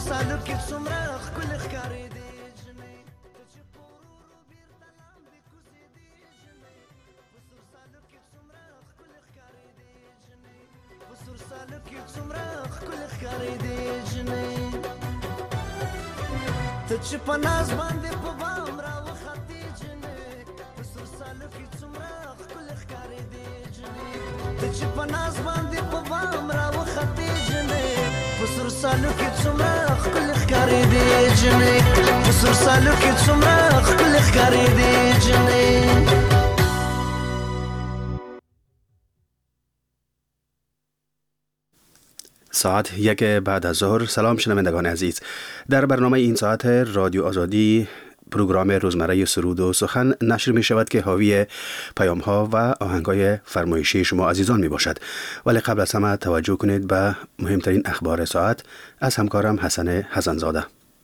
ساعت 1 بعد از ظهر. سلام شنوندگان عزیز، در برنامه این ساعت رادیو آزادی پروگرام روزمره سرود و سخن نشر می شود که حاوی پیام ها و آهنگ های فرمایشی شما عزیزان می باشد. ولی قبل از همه توجه کنید به مهمترین اخبار ساعت از همکارم حسن حسنزاده.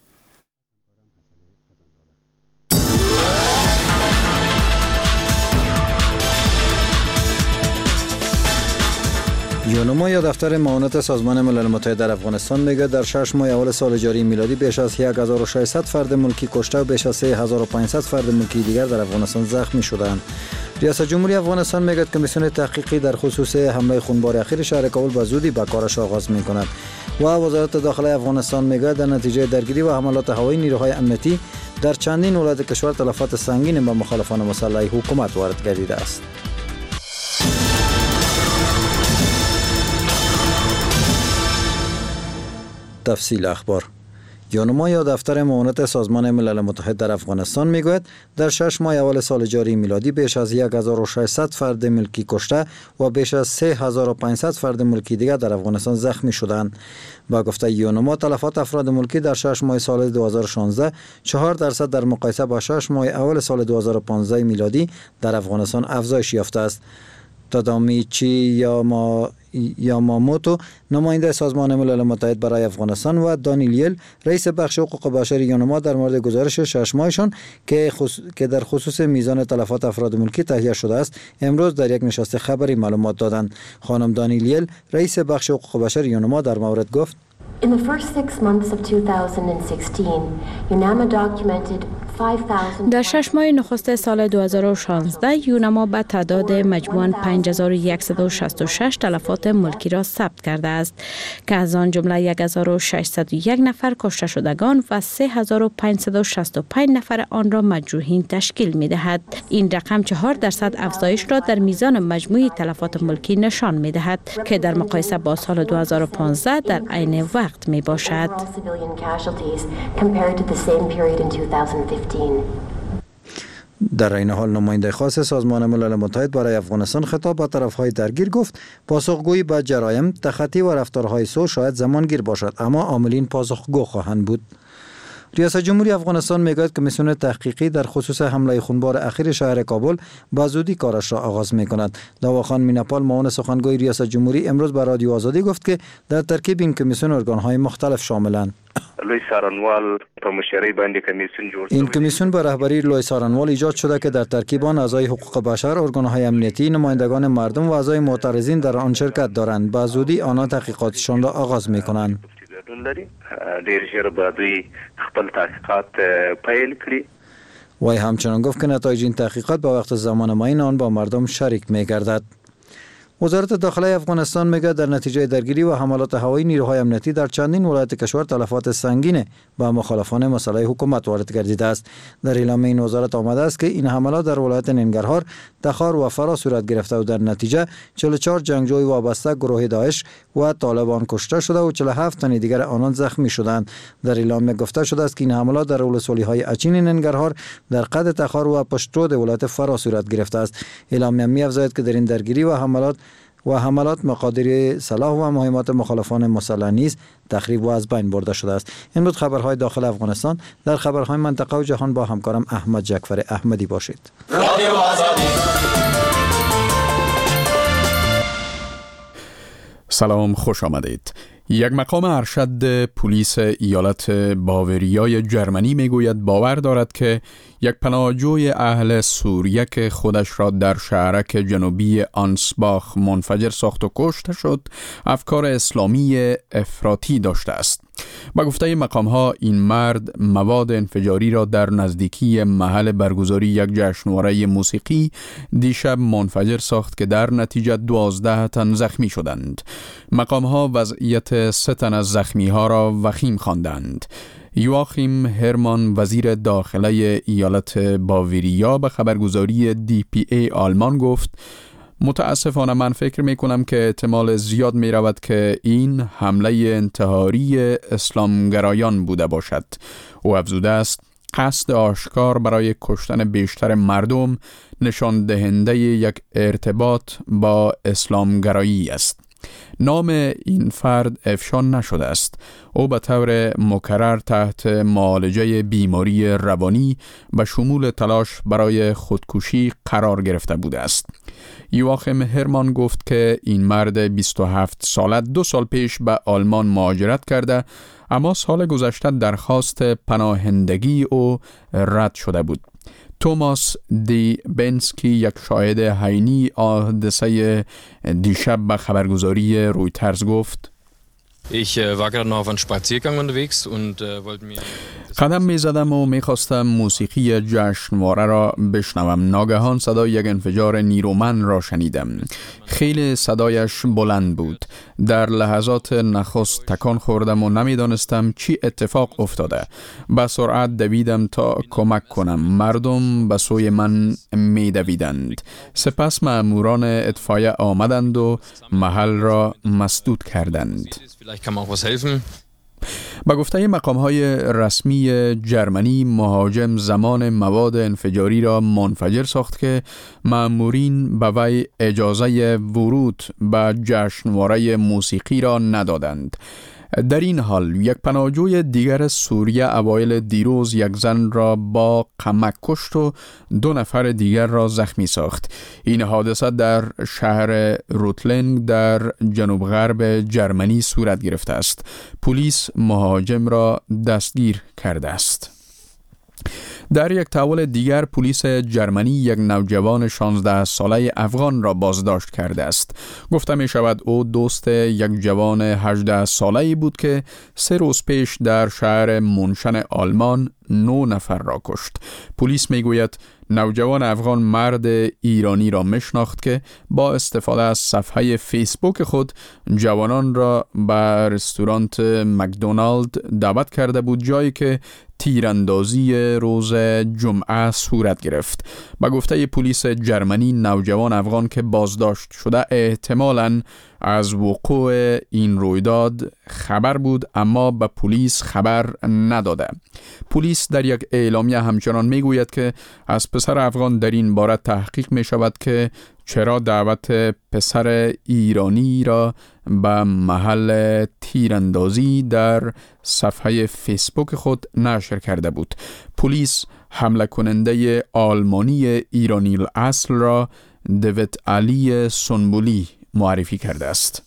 یونما یا دفتر معاونت سازمان ملل متحد در افغانستان میگه در 6 ماه اول سال جاری میلادی بیش از 1600 فرد ملکی کشته و بیش از 3500 فرد ملکی دیگر در افغانستان زخمی شدند. ریاست جمهوری افغانستان میگه کمیسیون تحقیقی در خصوص حمله خونبار اخیر شهر کابل به زودی به کارش آغاز میکند و وزارت داخله افغانستان میگه در نتیجه درگیری و حملات هوایی نیروهای امنیتی در چندین ولایت کشور تلفات سنگین به مخالفان مسلح حکومت وارد گردیده است. تفصیل اخبار. یونما یا دفتر معاونت سازمان ملل متحد در افغانستان میگوید در 6 ماه اول سال جاری میلادی بیش از 1600 فرد ملکی کشته و بیش از 3500 فرد ملکی دیگر در افغانستان زخمی شدند. با گفته یونما تلفات افراد ملکی در 6 ماه سال 2016 4% در مقایسه با 6 ماه اول سال 2015 میلادی در افغانستان افزایش یافته است. تادامیچی یاماموتو نماینده سازمان ملل متحد برای افغانستان و دانیلیل رئیس بخش حقوق بشر یونما در مورد گزارش 6 ماهشان که در خصوص میزان تلفات افراد ملکی تهیه شده است امروز در یک نشست خبری معلومات دادند. خانم دانیلیل رئیس بخش حقوق بشر یونما در مورد گفت In the first 6 months of 2016, UNAMA documented 5,000. در 6 ماه نخست سال 2016 یونما به تعداد مجموعاً 5166 تلفات ملکی را ثبت کرده است که از آن جمله 1601 نفر کشته شدگان و 3565 نفر آن را مجروحین تشکیل می دهد. این رقم 4% افزایش را در میزان مجموعی تلفات ملکی نشان می دهد که در مقایسه با سال 2015 در عین وقت می باشد. در این حال نماینده خاص سازمان ملل متحد برای افغانستان خطاب به طرف‌های درگیر گفت پاسخگویی به جرایم، تخطی و رفتارهای سوء شاید زمانگیر باشد اما عاملین پاسخگو خواهند بود. ریاست جمهوری افغانستان میگوید کمیسیون تحقیقی در خصوص حمله خونبار اخیر شهر کابل با زودی کارش را آغاز می‌کند. داواخان میناپال معاون سخنگوی ریاست جمهوری امروز به رادیو آزادی گفت که در ترکیب این کمیسیون ارگان‌های مختلف شاملند. لوی سارنوال په مشرۍ باندې کمیسیون جوړ این کمیسیون به رهبری لوی سارنوال ایجاد شده که در ترکیب آن اعضای حقوق بشر، ارگان‌های امنیتی، نمایندگان مردم و اعضای معترضین در آن شرکت دارند. با زودی آنها تحقیقاتشان را آغاز می‌کنند. ډیر ژر به دوی خپل تحقیقات پیل کړي. وی همچنان گفت که نتایج این تحقیقات به وقت زمان معین آن با مردم شریک می‌گردد. وزارت داخله افغانستان میگه در نتیجه درگیری و حملات هوایی نیروهای امنیتی در چندین ولایت کشور تلفات سنگین به مخالفان مسلح حکومت وارد گردیده است. در اعلامیه این وزارت آمده است که این حملات در ولایت ننگرهار، تخار و فرا صورت گرفته و در نتیجه 44 جنگجوی وابسته گروه داعش و طالبان کشته شده و 47 تن دیگر آنان زخمی شدند. در اعلامیه گفته شده است که این حملات در ولسوالی‌های اچین ننگرهار، در قد تخار و پشترود ولایت فرا صورت گرفته است. اعلامیه می‌افزاید که در این درگیری و حملات مقادیر سلاح و مهمات مخالفان مسلح نیز تخریب و از بین برده شده است. این بود خبرهای داخل افغانستان. در خبرهای منطقه و جهان با همکارم احمد جعفر احمدی باشید. سلام، خوش آمدید. یک مقام ارشد پلیس ایالت باوریای جرمنی میگوید باور دارد که یک پناهجوی اهل سوریه که خودش را در شهرک جنوبی آنسباخ منفجر ساخت و کشته شد افکار اسلامی افراطی داشته است. با گفته مقام‌ها این مرد مواد انفجاری را در نزدیکی محل برگزاری یک جشنواره موسیقی دیشب منفجر ساخت که در نتیجه 12 تن زخمی شدند. مقام‌ها وضعیت 3 تن از زخمی‌ها را وخیم خواندند. یواخیم هرمان وزیر داخله ایالت باواریا به خبرگزاری DPA آلمان گفت: متاسفانه من فکر می کنم که احتمال زیاد می رود که این حمله انتحاری اسلامگرایان بوده باشد. او افزوده است قصد آشکار برای کشتن بیشتر مردم نشان دهنده یک ارتباط با اسلامگرایی است. نام این فرد افشا نشده است. او به طور مکرر تحت معالجه بیماری روانی و شمول تلاش برای خودکشی قرار گرفته بوده است. یواخیم هرمان گفت که این مرد 27 ساله 2 سال پیش به آلمان مهاجرت کرده، اما سال گذشته درخواست پناهندگی او رد شده بود. توماس دی بنسکی، یک شاهد عینی حادثه دیشب به خبرگزاری رویترز گفت: Ich war gerade noch auf einen Spaziergang unterwegs und wollte mir قدم می زدم و می خواستم موسیقی جشنواره را بشنوم. ناگهان صدای یک انفجار نیرومند را شنیدم. خیلی صدایش بلند بود. در لحظات نخست تکان خوردم و نمی دانستم چی اتفاق افتاده. با سرعت دویدم تا کمک کنم. مردم به سوی من می دویدند. سپس مأموران اطفایه آمدند و محل را مسدود کردند. Vielleicht kann man auch was helfen. با گفته مقام‌های رسمی جرمنی، مهاجم زمان مواد انفجاری را منفجر ساخت که مأمورین به وی اجازه ورود به جشنواره موسیقی را ندادند. در این حال یک پناهجوی دیگر سوریه اوایل دیروز یک زن را با قمع کشت و 2 نفر دیگر را زخمی ساخت. این حادثه در شهر روتلنگ در جنوب غرب جرمنی صورت گرفته است. پلیس مهاجم را دستگیر کرده است. در یک تحول دیگر پلیس جرمنی یک نوجوان 16 ساله افغان را بازداشت کرده است. گفته می شود او دوست یک جوان 18 ساله‌ای بود که 3 روز پیش در شهر مونشن آلمان 9 نفر را کشت. پلیس می گوید نوجوان افغان مرد ایرانی را میشناخت که با استفاده از صفحه فیسبوک خود جوانان را به رستوران مکدونالد دعوت کرده بود، جایی که تیراندازی روز جمعه صورت گرفت. با گفته پلیس جرمنی نوجوان افغان که بازداشت شده احتمالاً از وقوع این رویداد خبر بود، اما به پلیس خبر نداده. پلیس در یک اعلامیه همچنان میگوید که از پسر افغان در این باره تحقیق می شود که چرا دعوت پسر ایرانی را به محل تیراندازی در صفحه فیسبوک خود نشر کرده بود. پلیس حمله کننده آلمانی ایرانی الاصل را دوید علی سنبولی معرفی کرده است.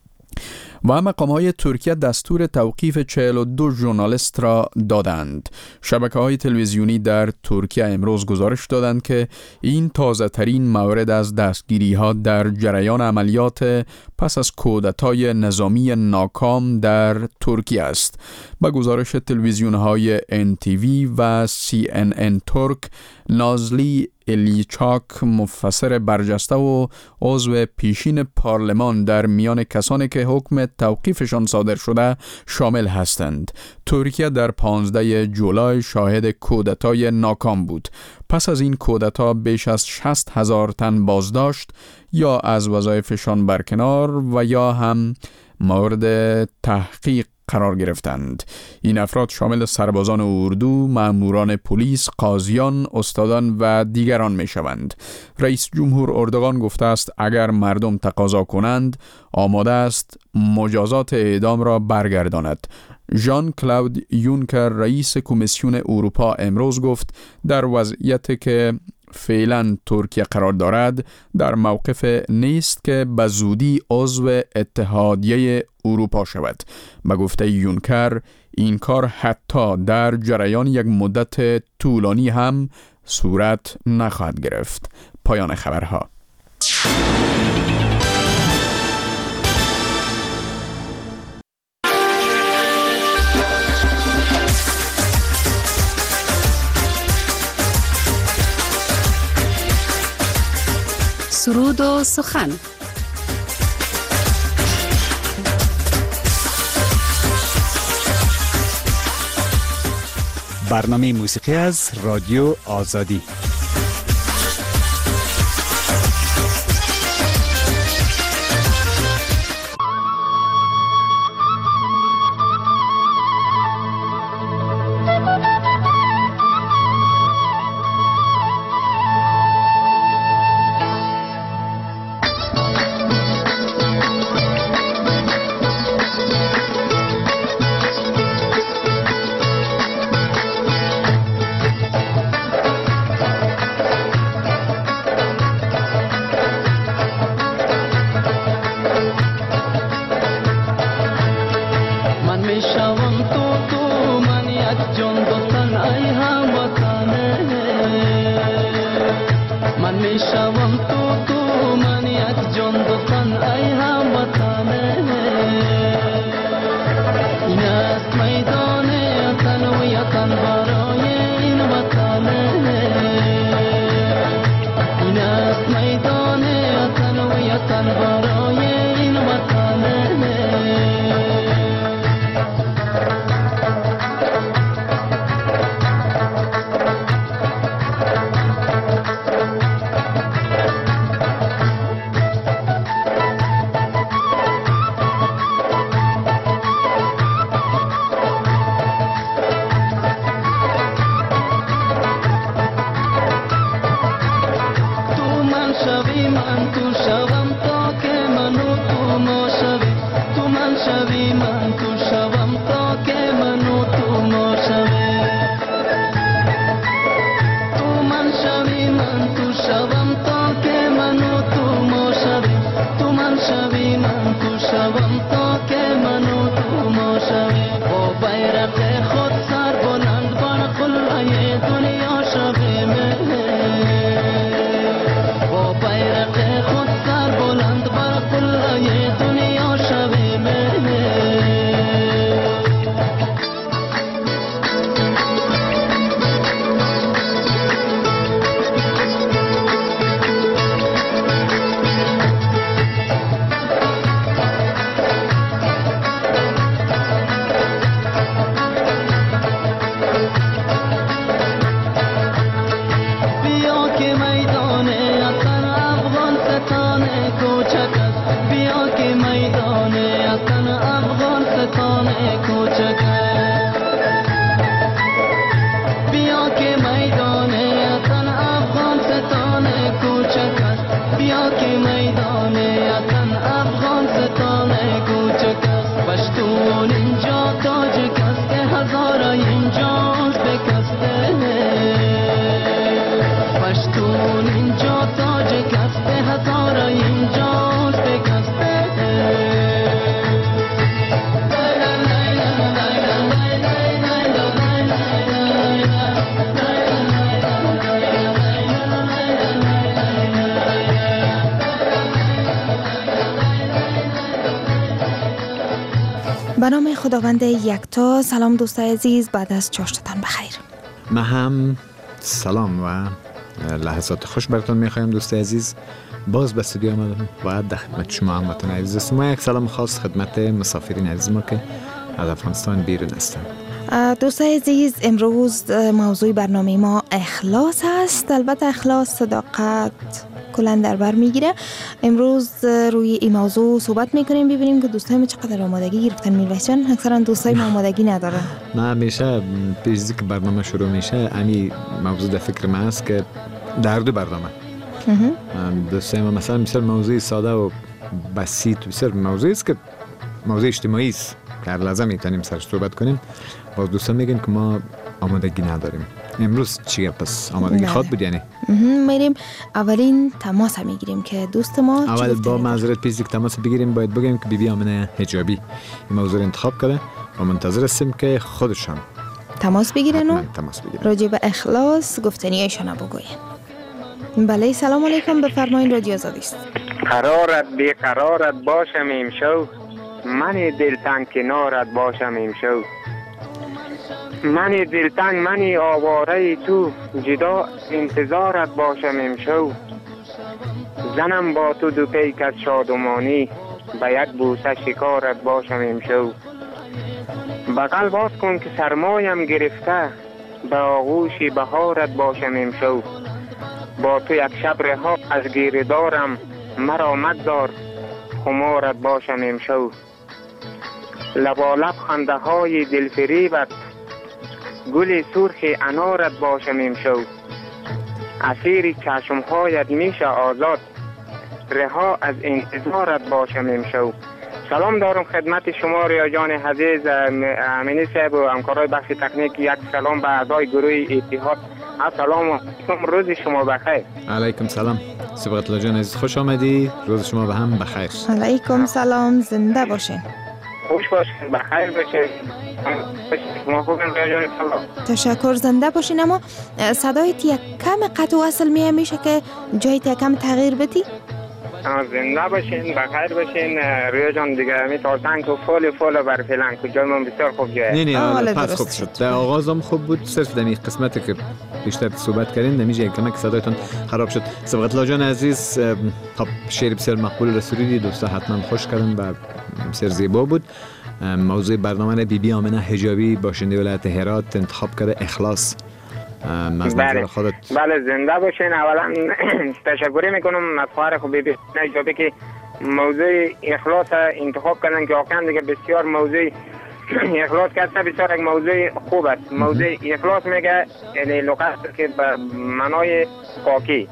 و مقام‌های ترکیه دستور توقیف 42 ژورنالیست را دادند. شبکه‌های تلویزیونی در ترکیه امروز گزارش دادند که این تازه ترین مورد از دستگیری‌ها در جریان عملیات پس از کودتای نظامی ناکام در ترکیه است. با گزارش تلویزیون‌های NTV و CNN ترک، نازلی الیچاک، مفسر برجسته و عضو پیشین پارلمان، در میان کسانی که حکم توقیفشان صادر شده شامل هستند. ترکیه در 15 جولای شاهد کودتای ناکام بود. پس از این کودتا بیش از 60,000 تن بازداشت یا از وظایفشان برکنار و یا هم مورد تحقیق قرار گرفتند. این افراد شامل سربازان اردو، مأموران پلیس، قاضیان، استادان و دیگران می شوند. رئیس جمهور اردوغان گفته است اگر مردم تقاضا کنند آماده است مجازات اعدام را برگرداند. ژان کلاود یونکر رئیس کمیسیون اروپا امروز گفت در وضعیتی که فعلا ترکیه قرار دارد در موقف نیست که به زودی عضو اتحادیه اروپا شود. به گفته یونکر این کار حتی در جریان یک مدت طولانی هم صورت نخواهد گرفت. پایان خبرها. سرود و سخن. برنامه موسیقی از رادیو آزادی. به نام خداوند یکتا. سلام دوستای عزیز، بعد از چاشتتان بخیر. ما هم سلام و لحظات خوش براتون میخوایم دوستای عزیز. باز به استودیو آمدم و در خدمت شما هموطنان عزیز هستم. ما یک سلام خاص خدمت مسافرین عزیز ما که از افغانستان بیرون هستند. دوستای عزیز، امروز موضوع برنامه ما اخلاص است. البته اخلاص، صداقت کلا در بر میگیره. امروز روی این موضوع صحبت میکنیم، ببینیم که دوستای ما چقدر آمادگی گرفتن. میلوش جان، اکثرا دوستای ما آمادگی ندارن. نه، همیشه پیش که برنامه شروع میشه امی موضوع در فکر من است که در دو برنامه دوستای ما مثلا بسیار موضوع ساده و بسیط، بسیار موضوعی است که موضوع اجتماعی است که هر لحظه میتونیم سرش صحبت کنیم. باز دوستان میگن که ما آمادگی نداریم. امروز چیه پس آمادگی خود بود؟ یعنی میریم اولین تماس میگیریم که دوست ما اول با معذرت پیش که تماس بگیریم باید بگیم که بیبی آمنه حجابی این موضوع انتخاب کرده و منتظر هستیم که خودشان تماس بگیرن و بگیرن. راجع به اخلاص گفتنیایشان بگوین. بله، سلام علیکم، بفرمایید، رادیو آزادی است. قرارت بیقرارت باشم امشو، من دلتنگ کنارت باشم امشو، من دلتنگ من آواره تو، جدا انتظارت باشم امشو، زنم با تو دو پیک از شادمانی، به یک بوسه شکارت باشم امشو. بغل باز کن که سرمایم گرفته، به آغوش بهارت باشم امشو. با تو یک شب رها از گیره دارم، مرا مگذار خمارت باشم امشو. لبالب خنده های دلفریبت، گل سرخ انارت باشم امشو. اسیر چشمهایت میشه آزاد، رها از انتظارت باشم امشو. سلام دارم خدمت شما ریا جان عزیز، امینی صاحب و همکارای بخش تکنیک. یک سلام به اعضای گروه اتحاد. السلام علیکم، روز شما بخیر. علیکم سلام صبغت الله جان عزیز، خوش آمدی، روز شما به هم بخیر. علیکم سلام، زنده باشین. خوش باشین، بخیر باشین. شما خوبین ریا جان؟ سلام. تشکر، زنده باشین. اما صدایت یک کم قطع و وصل میشه که جایت یک کم تغییر بدی؟ زنده باشین، بخیر باشین ریا جان. دیگه می تارتن که فول بر فعلا که جای من بسیار خوب جایه. نه پس خوب شد. در آغاز هم خوب بود، صرف دمی قسمتی که بیشتر صحبت کردین نمیشه کمی که صدایتون خراب شد. صبغت الله جان عزیز، خب شعر بسیار مقبول رسولی دوستا حتما خوش کردن و بسیار زیبا بود. موضوع برنامه بی آمنه حجابی باشنده ولایت هرات انتخاب کرده اخلاص. بله زنده باشین. اولا تشکر میکنم از خواهر خوب بی حجابی که موضوع اخلاص انتخاب کردن که واقعا دیگه بسیار موضوع اخلاص کرده بسیار یک موضوع خوب است. موضوع اخلاص میگه یعنی لغت که به معنای پاکی.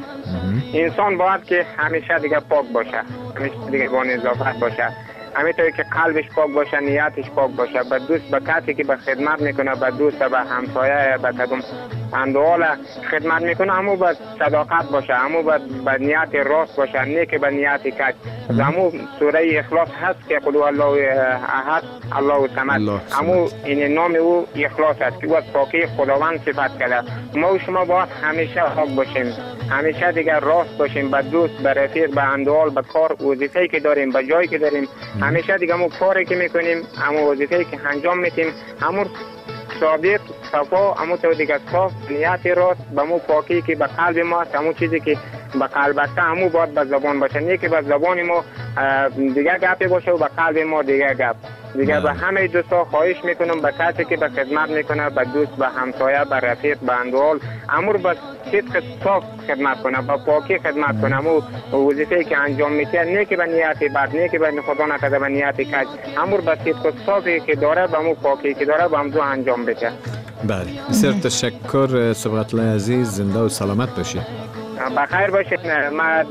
انسان باید که همیشه دیگه پاک باشه، همیشه دیگه با نظافت باشه، همینطوری که قلبش پاک باشه، نیتش پاک باشه. به دوست، به کسی که به خدمت میکنه، به دوست، به همسایه، به کدوم اندوال خدمت میکنه، همو به صداقت باشه، همو به نیت راست باشه، نه که به نیت کج. همو سوره اخلاص هست که قل الله احد الله الصمد، همو این نام او اخلاص است که او از پاکی خداوند صفت کرده. ما و شما باید همیشه پاک باشیم، همیشه دیگه راست باشیم، به دوست، به رفیق، به اندوال، به کار، وظیفه‌ای که داریم، به جایی که داریم، همیشه دیگه همون کاری که میکنیم، همون وظیفه‌ای که انجام میدیم، همون صادق، صفا، همون تو دیگه صاف، نیت راست، به همون پاکی که به قلب ما است، همون چیزی که به قلب است همون باید به زبان باشه، نه که به زبان ما دیگه گپی باشه و به قلب ما دیگه گپ. دیگه به همه دوستا خواهش میکنم به کسی که به خدمت میکنه، به دوست، به همسایه، به رفیق، به اندوال، امور به صدق صاف خدمت کنه، به پاکی خدمت کنه. امور وظیفه‌ای که انجام میده نه که به نیت بد، نه که به خدا نکرده به نیت کج، امور به صدق صافی که داره، به امور پاکی که داره، به امور انجام بده. بله بسیار تشکر صبغت الله عزیز، زنده و سلامت باشید. بخیر باشید. من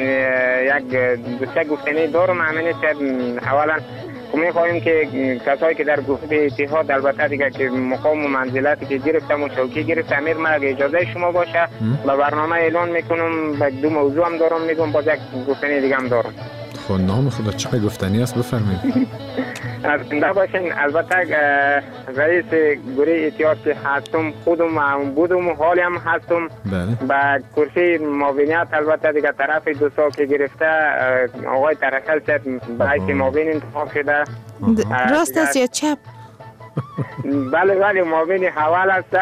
یک دوسته گفتنی دارم. همین اولا می‌خوایم که کسایی که در گروه اتحاد البته دیگه که مقام و منزلتی که گرفتم و شوکی گرفت، امیر ما اگه اجازه شما باشه به برنامه اعلان میکنم. به دو موضوع هم دارم میگم، باز یک گفتنی دیگه هم دارم. خب نام خدا چقدر گفتنی است بفرمایید. زنده باشین. البته رئیس گروه اتحاد که هستم، خودم هم بودم و حالی هم هستم. با کرسی معاونیت البته دیگه طرف دو سال که گرفته آقای ترکل صاحب به حیث معاون انتخاب شده. راست است یا چپ؟ بله معاون حوال است.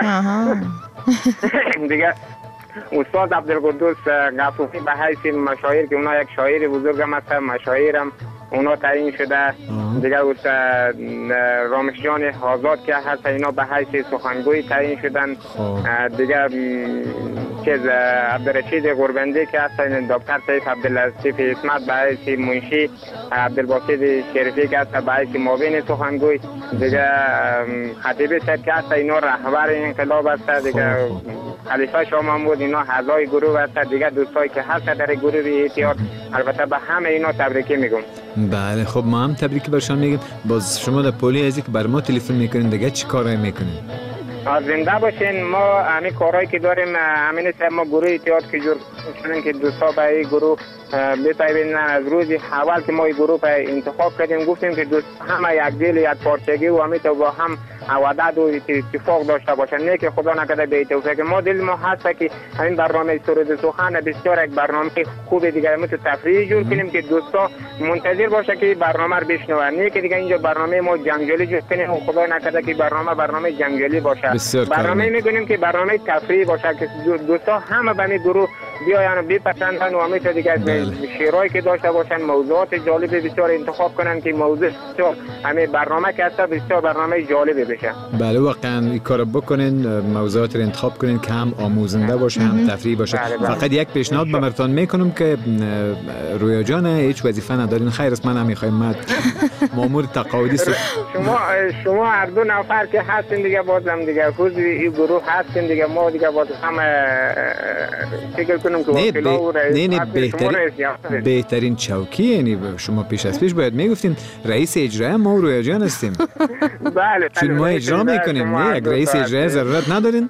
دیگه استاد عبدالقدوس غفوری به حیث مشایر که اونا یک شاعر بزرگ هم هست، مشاعرم اونا تعیین شده. دیگه استاد رامش جان آزاد که هست اینا به حیث سخنگوی تعیین شدن. دیگه چیز عبدالرشید قربندی که هست، دکتر سیف عبداللطیف اسمت به حیث منشی، عبدالباسط شریفی که هست به حیث معاون سخنگوی. دیگه خطیبی صاحب که هست اینا رهبر انقلاب هست. دیگه خلیفه شاه محمود اینا اعضای گروه هست. دیگه دوستایی که هست در گروه اتحاد البته به همه اینا تبریک میگم. بله خب ما هم تبریک برشان میگیم. باز شما در پولی ازی که بر ما تلفن میکنین دیگه چی کارایی میکنین؟ زنده باشین. ما همین کارهایی که داریم همین ما گروه اتحاد که جور شدن که دوستا به این گروه بپیوندن. از روز اول که ما این گروه انتخاب کردیم گفتیم که دوست همه یک دل یک پارچگی و همین تو با هم وداد و اتفاق داشته باشن، نه که خدا نکرده به توفیق ما دل ما هست که همین برنامه سرود سخن بسیار یک برنامه خوب دیگه مثل تفریحی جور کنیم که دوستا منتظر باشه که برنامه رو بشنون، نه که دیگه اینجا برنامه ما جنگلی جور کنیم و خدا نکرده که برنامه جنگلی باشه. برنامه میگونیم که برنامه تفریحی باشه که دوستا همه به این گروه بیاین بپسندن و همیشه دیگه شعرهایی که داشته باشن، موضوعات جالب بسیار انتخاب کنن که موضوع بسیار همه برنامه که هست بسیار برنامه جالب بشه. بله واقعا این کارو بکنین، موضوعات رو انتخاب کنین که هم آموزنده باشه هم تفریحی باشه. فقط یک پیشنهاد به مرتون میکنم که رویا جان هیچ وظیفه ندارین، خیر است من هم میخوایم مامور تقاعدی شما هر دو نفر که هستین دیگه بازم دیگه خود این گروه هستین دیگه، ما دیگه باز هم فکر کنم که بهترین چوکی، یعنی شما پیش از پیش باید میگفتین رئیس اجرایی ما رویا جان هستیم. بله چون ما اجرا میکنیم، نه یک رئیس اجرایی ضرورت ندارین.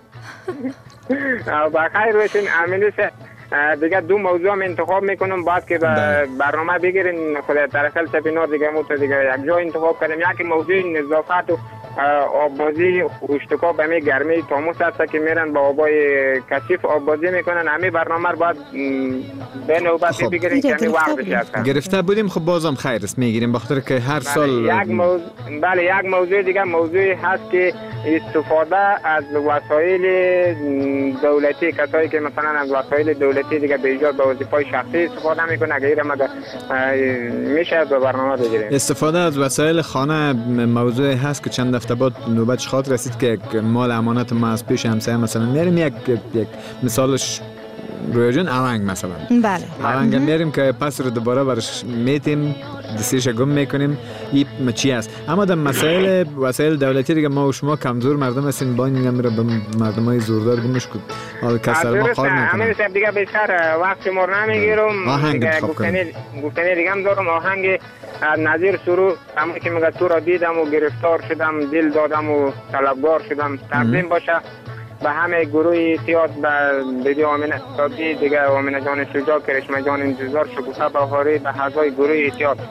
بخیر باشین. امینه دیگه دو موضوع هم انتخاب میکنم بعد که برنامه بگیرین خود طرفل سپینار دیگه موت دیگه یک جا انتخاب کردیم. یکی موضوع نظافت و آببازی اشتکا به می گرمی تاموس هست که میرن با آبای کثیف آببازی میکنن. همین برنامه رو باید به نوبت بگیرین که همین وقت بشه. گرفته بودیم، خب بازم خیر است میگیریم بخاطر که هر سال یک موضوع دیگه موضوعی هست که استفاده از وسایل دولتی، کسایی که مثلا از وسایل دولتی دیگه به ایجاد به وظیفه شخصی استفاده میکنه، اگر میشه به برنامه بگیریم. استفاده از وسایل خانه موضوعی هست که چند هفته بعد نوبتش خاطر رسید که مال امانت ما از پیش همسایه مثلا میریم یک مثالش رویا جان آهنگ مثلا. بله. آهنگ میریم که پس رو دوباره برش میتیم دستیش گم میکنیم. این چی است؟ اما در مسائل وسایل دولتی دیگه ما و شما کمزور مردم هستیم، با این میره به مردمای زوردار گمش کن حال کسر ما کار میکنه. همین شب دیگه بیشتر وقت ما نمیگیرم. آهنگ گفتنی دیگه هم دارم. آهنگ نظیر سرو همون که میگه تو را دیدم و گرفتار شدم، دل دادم و طلبگار شدم، تقدیم باشه به همه گروه تئاتر، به بیبی آمینه سادی دیگه، آمینه جان شجاع، کرشمه جان انتظار، شکوفه بهاری، به اعضای گروه تئاتر.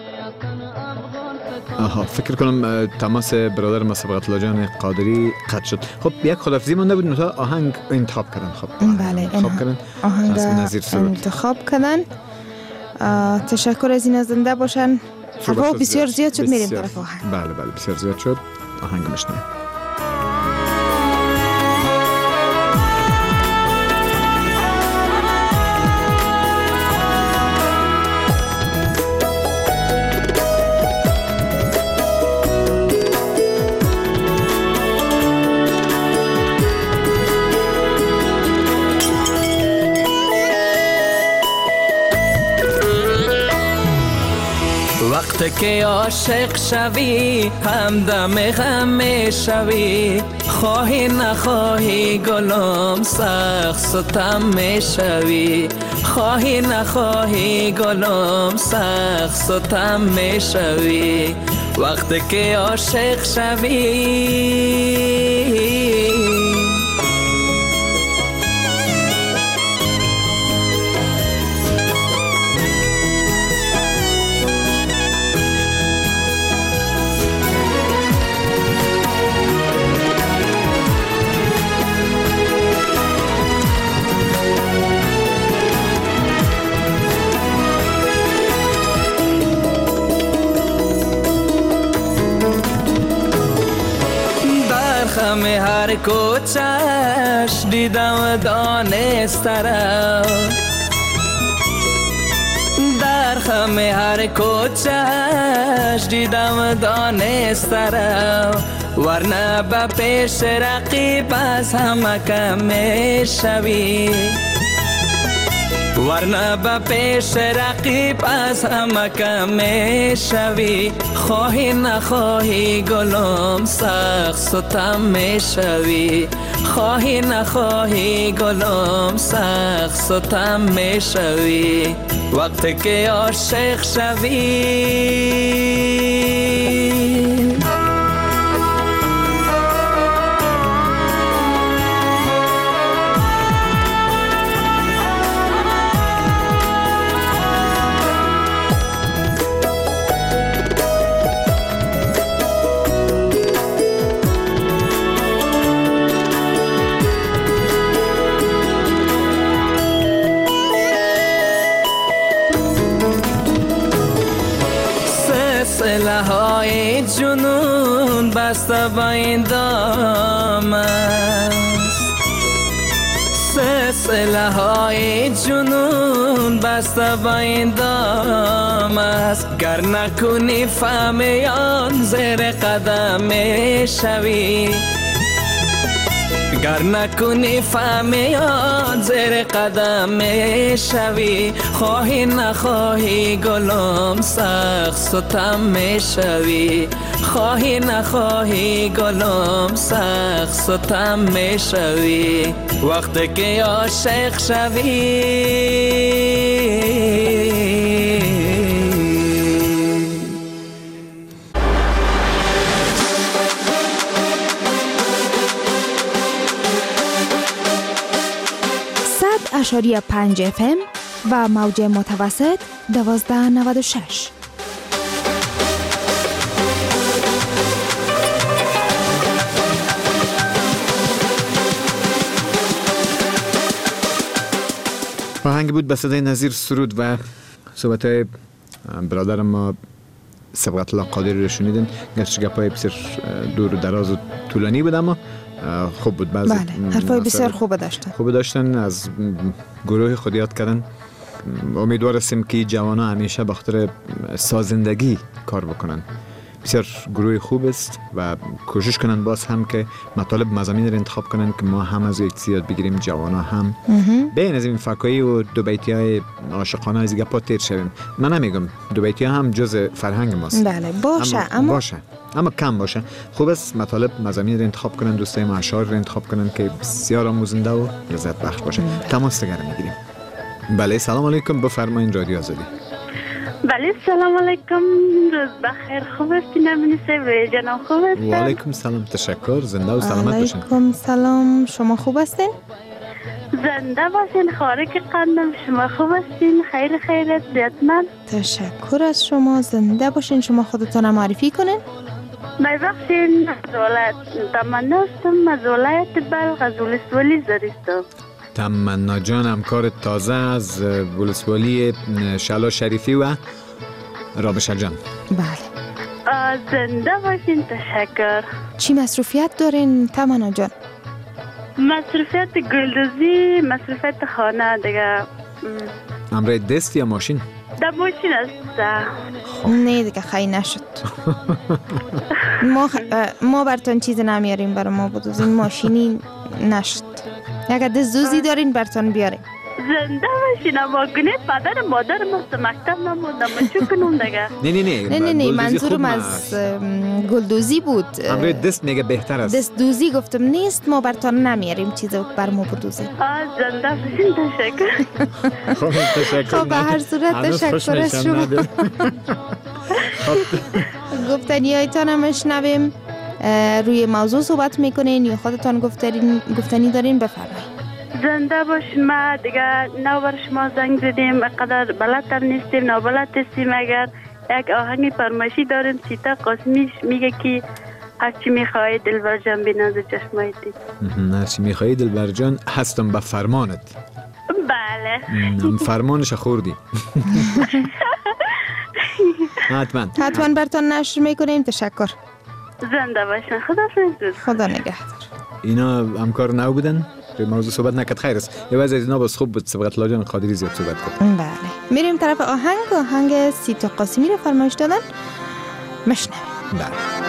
فکر کنم تماس برادر ما سبقت الله جان قادری قطع شد. خب یک خدافظی مونده بود، مثلا آهنگ انتخاب کردن. خب بله آهنگ انتخاب کردن. تشکر از این زنده باشن. هوا بسیار زیاد شد، میریم طرف آهنگ. بله بسیار زیاد شد. آهنگ میشنویم. وقتی که عاشق شوی همدم غم شوی، خواهی نخواهی گلم سخت ستم شوی، خواهی نخواهی گلم سخت ستم شوی. وقتی که عاشق شوی هر کوچش دیدم دانسترم، در خم هر کوچش دیدم دانسترم، ورنه به پیش رقیب از همه کم شوی، ورنه به پیش رقیب از همه کم شوی. خواهی نخواهی گلم سخت ستم شوی، خواهی نخواهی گلم سخت ستم شوی. وقتی که عاشق شوی های جنون بسته با این دام است، سلسله های جنون بسته با این دام است، گر نکنی فهمیان زیر قدم شوی، گر نکنی فهمیان زیر قدم شوی، خواهی نخواهی گلم سخت ستم شوی، خواهی نخواهی گلم سخت ستم شوی، وقتی که عاشق شوی. اشاریه 5 FM و موج متوسط 1296. آهنگ بود به صدای نظیر سرود و صحبت های برادر ما سبقت الله قادری رو شنیدین. گرچه گپای بسیار دور و دراز و طولانی بود اما خوب بود. بعضی بله، حرفای بسیار خوب داشتن از گروه خود یاد کردن. امیدوار هستیم که جوانا همیشه به خاطر سازندگی کار بکنن. بسیار گروه خوب است و کوشش کنن باز هم که مطالب مضامین رو انتخاب کنن که ما هم از یک یاد بگیریم، جوانا هم بین از این فکایی و دو بیتی های عاشقانه از گپا تیر شویم. من نمیگم دو بیتی ها هم جز فرهنگ ماست، بله باشه اما کم باشه. خوب است مطالب مضامین رو انتخاب کنن، دوستای ما اشعار رو انتخاب کنن که بسیار آموزنده و لذت بخش باشه. تماس دیگر میگیریم. بله سلام علیکم، بفرمایید رادیو آزادی. بله سلام علیکم، روز بخیر، خوب هستین؟ امنیسه جناب خوب هستین؟ و علیکم سلام، تشکر، زنده و سلامت باشین. علیکم سلام، شما خوب هستین؟ زنده باشین، خارق قندم، شما خوب هستین؟ خیر است بیتمن. تشکر از شما، زنده باشین. شما خودتان معرفی کنین؟ ببخشین، تمنا هستم از ولایت بلخ از ولسوالی زریستم. تمنا جان، همکار تازه از ولسوالی شلا شریفی و رابشه جان. بله زنده باشین، تشکر. چی مصروفیت دارین تمنا جان؟ مصروفیت گلدوزی، مصروفیت خانه دیگه. امرای دست یا ماشین؟ در ماشین است. نه دیگه خیلی نشد. ما براتون چیز نمیاریم برای ما بدوزین، ماشینی نشد. اگر دزدوزی دارین براتون بیاریم. زنده باشین، اما گنه پدر مادر ما مکتب نموندم چون کنم دیگه. نه منظورم از گلدوزی بود. امروی دست میگه بهتر است. دزدوزی گفتم نیست، ما براتون نمیاریم چیز بر ما بدوزی. زنده باشین، تشکر. خب به هر صورت تشکر از شما. گفتنی هایتان هم اشنویم. روی موضوع صحبت میکنین یا خودتان گفتنی دارین؟ بفرمایید. زنده باشین، ما دیگه نو بر شما زنگ زدیم، قدر بلد نیستیم، نابلد هستیم. اگر یک آهنگ فرمایشی داریم، سیتا قاسمی میگه که هرچی میخوایی دلبر جان بیناز چشمای دید. هرچی میخوایی دلبر جان هستم به فرمانت. بله فرمانش خوردی. حتما براتون نشر میکنیم. تشکر. زنده باشن، خدا نگهدار. اینا همکار نو بودن، به موضوع صحبت نکرد. خیر است. یه وضع از اینا باز خوب بود، سبقت الله جان قادری زیاد صحبت کرد. بله میریم طرف آهنگ سیتا قاسمی رو فرمایش دادن، مشنویم. بله.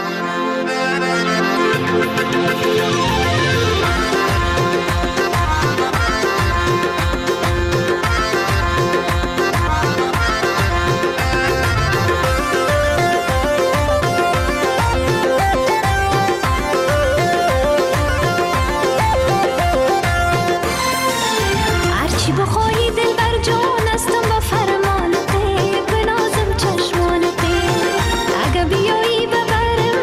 فرمان ته بنازم چشمان ته، اگه بیایی ببرم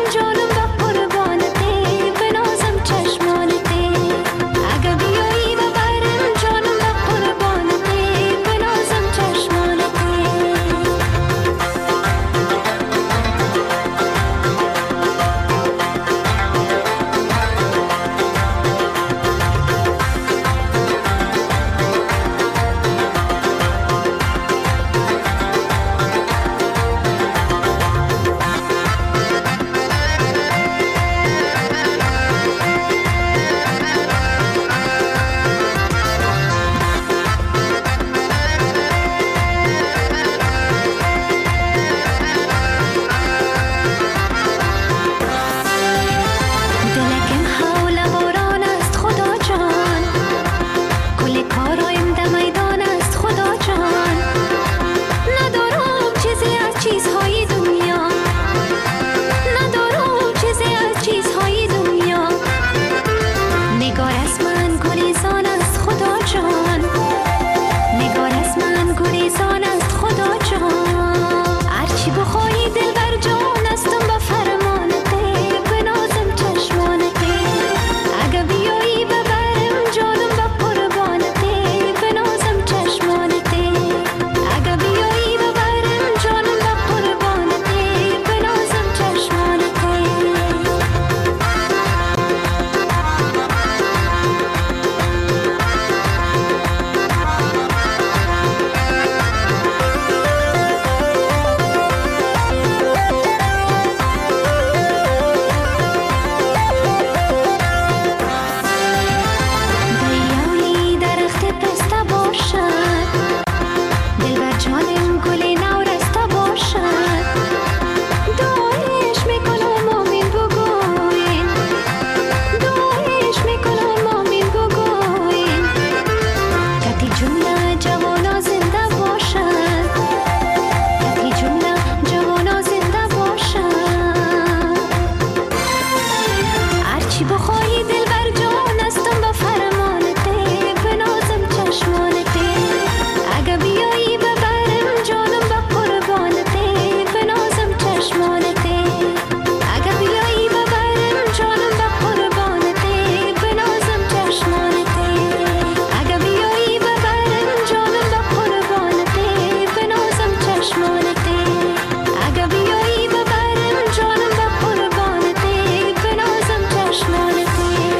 چی بخواهی دل بر جان استم به فرمانته بنازم چشمانته اگه بیایی ببرم جانم به قربانته بنازم چشمانته اگه بیایی ببرم جانم به قربانته بنازم چشمانته اگه بیایی ببرم جانم به قربانته بنازم چشمانته اگه بیایی ببرم جانم به قربانته بنازم چشمانته.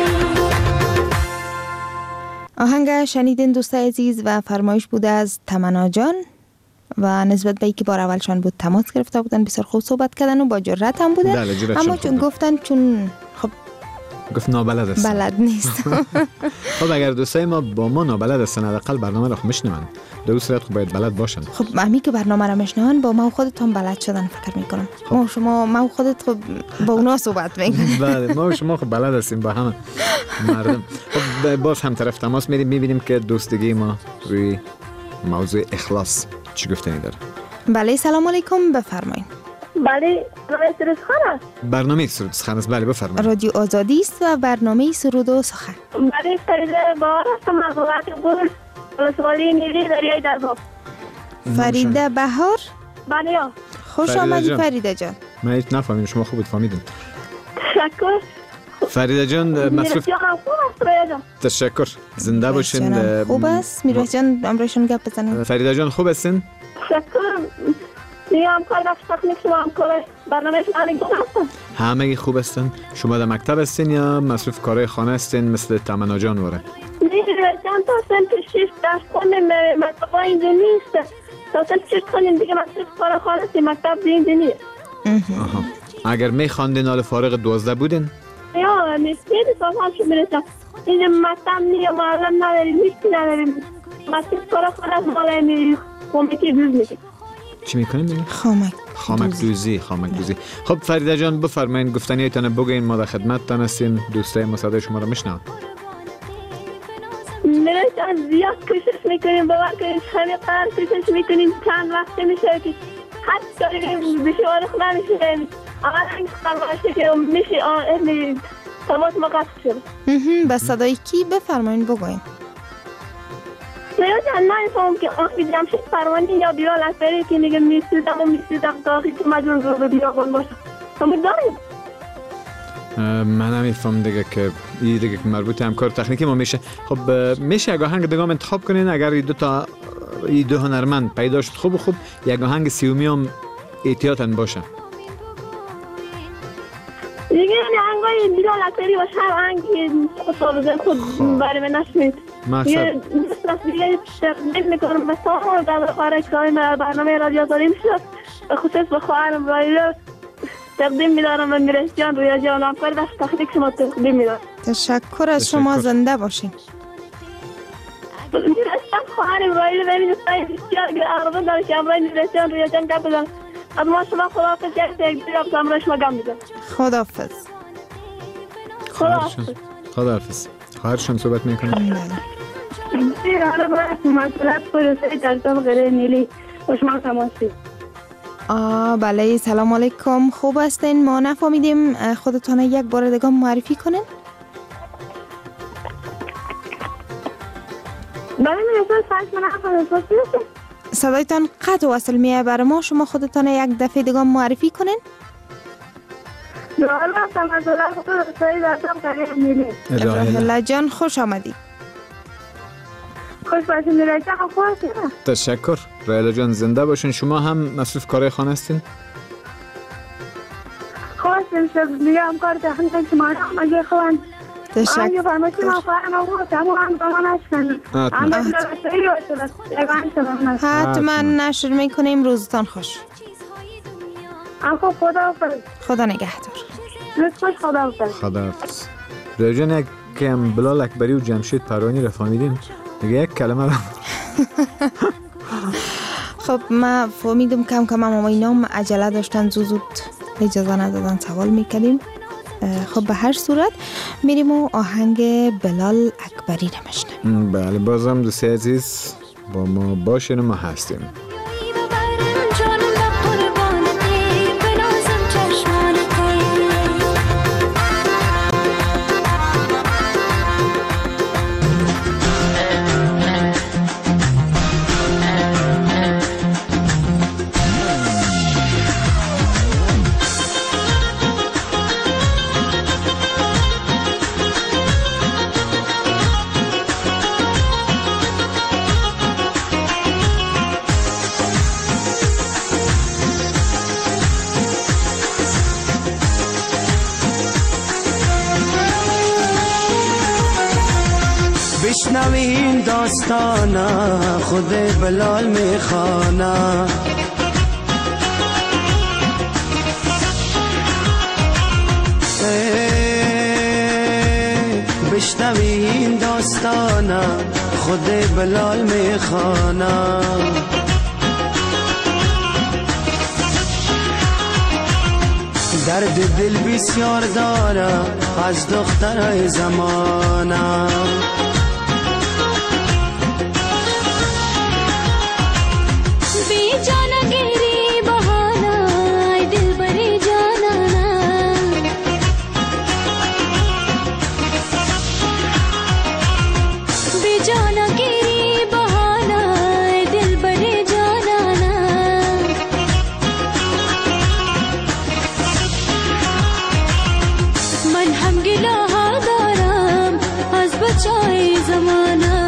آهنگ شنیدین دوستای عزیز و فرمایش بوده از تمنا جان و نسبت به اینکه بار اولشان بود تماس گرفته بودن، بسیار خوب صحبت کردن و با جرأت هم بوده. اما چون گفتن چون خب گفت نابلد است، بلد نیست. خب اگر دوستای ما با ما نابلد هستن حداقل برنامه رو خب میشنون، در صورت خب باید بلد باشن. خب همین که برنامه رو میشنون با ما و خودتون بلد شدن فکر میکنم. ما و خودت خب با اونا صحبت میکنیم. بله ما و شما خب بلد هستیم با همه مردم. خب باز هم طرف تماس میدیم، میبینیم که دوستگی ما روی موضوع اخلاص چی گفتنی داره. بله سلام علیکم، بفرمایید. بله برنامه سرود سخن است. برنامه سرود سخن است، بله بفرمایید. رادیو آزادی است و برنامه سرود و سخن. بله فریده بهار هستم از ولایت گل ولسوالی نیلی دریای درباب. فریده بهار؟ بله یا خوش آمدید فریده جان. من هیچ نفهمیدم، شما خوب فهمیدین. تشکر. فریده جان مصروف. میرسیان خوب است رویا جان. تشکر، زنده باشین. خوب است میرس جان، امروزشون گپ بزنیم. فریده جان خوب هستین؟ تشکر. میام کار دست تکنیک شما هم کار برنامه شما هستن. همه خوب هستن. شما در مکتب هستین یا مصروف کارهای خانه هستین مثل تمنا جان واره؟ چند تا سنت 6 درس خوندیم، مکتب اینجا نیست. تا سنت 6 خوندیم دیگه مصروف کار خانه هستیم، مکتب اینجا نیست. آها. اگر میخواندین حال فارغ 12 بودین؟ یا میسید سازمان شو میرسم. اینجا مکتب نیه، معلم نداریم، هیچی نداریم. مصروف کار خانه هست، مالا میریم کمیتی دوز میدیم. چی میکنیم؟ خامک دوزی. خب فریده جان بفرمایید گفتنیتان بگین، ما در خدمتتان هستیم، دوستای ما صدای شما رو میشنون. میرسیم زیاد کوشش میکنیم باور کنید، همه قرار کوشش میکنیم، چند وقت میشه که حتی بشوار خونه میشه اول هنگ خواهشه که میشه تماس ما قصد شده. به صدای کی بفرمایید بگوین؟ میرسیم نمیفهم که آخی جمشید پروانی یا بیرال اکبری که میگه میسیدم تا آخی که مجبور رو بیابان باشم. همون داریم؟ من نمیفهم دیگه که این دیگه که مربوط همکار تکنیکی ما میشه. خب میشه یک آهنگ دیگه انتخاب کنین اگر این دو هنرمند پیدا شد خوب یک آهنگ سیومی هم احتیاطاً باشه. دیگه یعنی آهنگای بیرال اکبری باشه، هر آهنگی خود برای من نشمید. یه دیگه تقدیم میکنم به سامون در خارج که برنامه رادیو آزادی میشه، به خصوص به خواهرم رایل تقدیم میدارم و میرسیان رویا جان همکار دست تخلیق شما تقدیم میدارم. تشکر از شما، زنده باشین. میرسیان خواهرم رایل و میرسیان بسیار گرارده دارم که امرای میرسیان رویا جان گپ بزن. از ما شما خداحافظ کرد یک دیگه از امرای شما گم میزن. خداحافظ. خواهرشون صحبت میکنم. حالا باید مسئولت پروسه درسان غیر نیلی خوشمان تماسی. بله سلام علیکم، خوب هستین؟ ما نفهمیدیم، خودتون یک بار دیگه معرفی کنین؟ بله میرسون فرش من نفهمیدم صدایتان قطع و وصل میه برای ما، شما خودتان یک دفعه دیگه معرفی کنین؟ ابراهیل جان خوش آمدید. خوش باشین میرسه خواه. تشکر رایل جان، زنده باشین. شما هم مصروف کارهای خانه هستین؟ خواستیم شد دیگه هم کار تخنیک شما هم اگه خواهن تشکر. حتما نشر میکنیم. روزتان خوش. خدا نگهدار. خدا رجان یکم بلال اکبری و جمشید پروانی رو فهمیدیم دیگه یک کلمه رو خب ما فهمیدم کم کم اما اینا هم عجله داشتن، زود اجازه ندادن سوال میکردیم. خب به هر صورت میریم و آهنگ بلال اکبری رو میشنویم. بله بازم دوستی عزیز با ما باشین و ما هستیم. بشنوی این داستانه خود بلال میخوانه بشنوی این داستانه خود بلال میخوانه درد دل بسیار داره از دخترای زمانه بی جانا گیری بهانا ای دل بری جانانا بی جانا گیری بهانا ای دل بری جانانا من هم گله ها دارم از بچای زمانه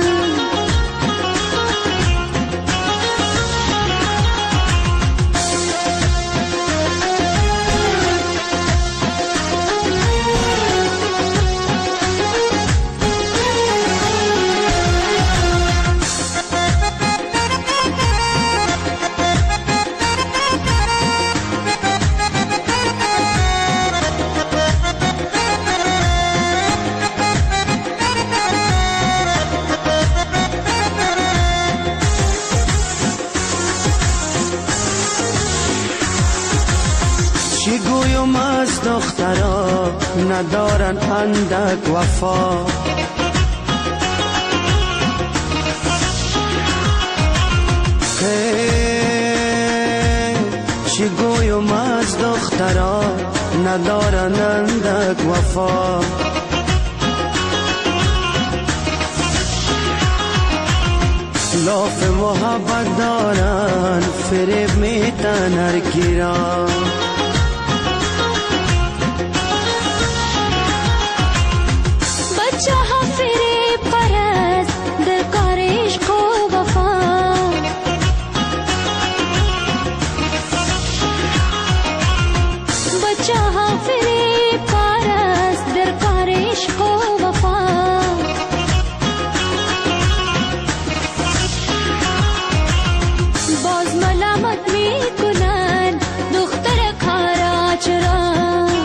چی گویم از دخترا ندارن اندک وفا چی گویم از دخترا ندارن اندک وفا لاف محبت دارن فریب میتن هر گیران بچه ها فریب پرست در کار عشق و وفا بچه ها فریب پرست در کار عشق و وفا باز ملامت میکنن دختر کارا چرا